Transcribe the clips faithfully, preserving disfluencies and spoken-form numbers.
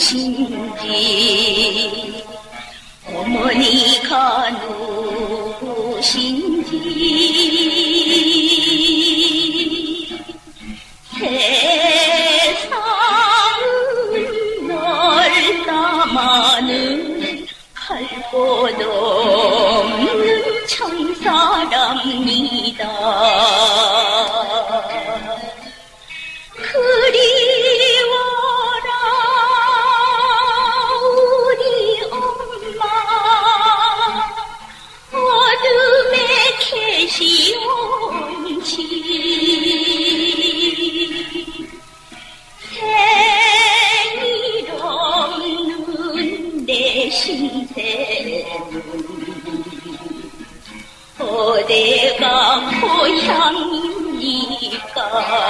누구신지 어머니가 누구신지 세상은 넓다마는 갈 곳 없는 천사랍니다. 그리워라 우리 엄마 어둠에 계시온지 생일 없는 내 신세는 어디가 고향입니까?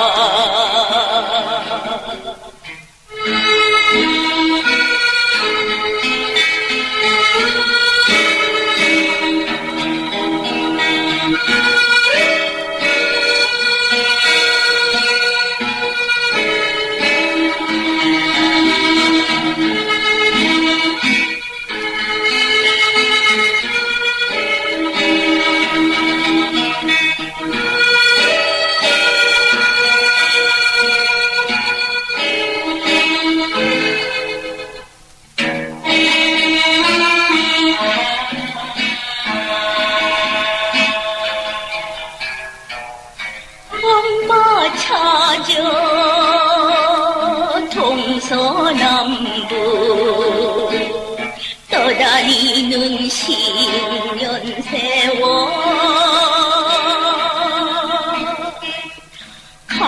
엄마 찾아 동서남북 떠다니는 십년 세월 갈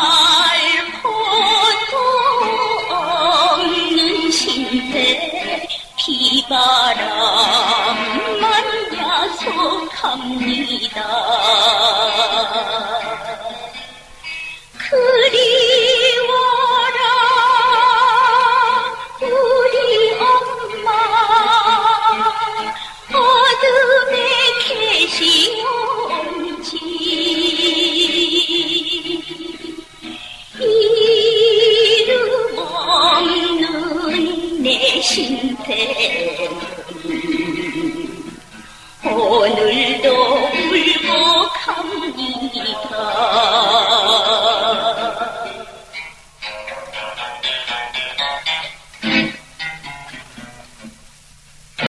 곳도 없는 신세 비바람만 야속합니다. 그리워라 우리 엄마 어둠에 계시온지 이름 없는 내 신세는 오늘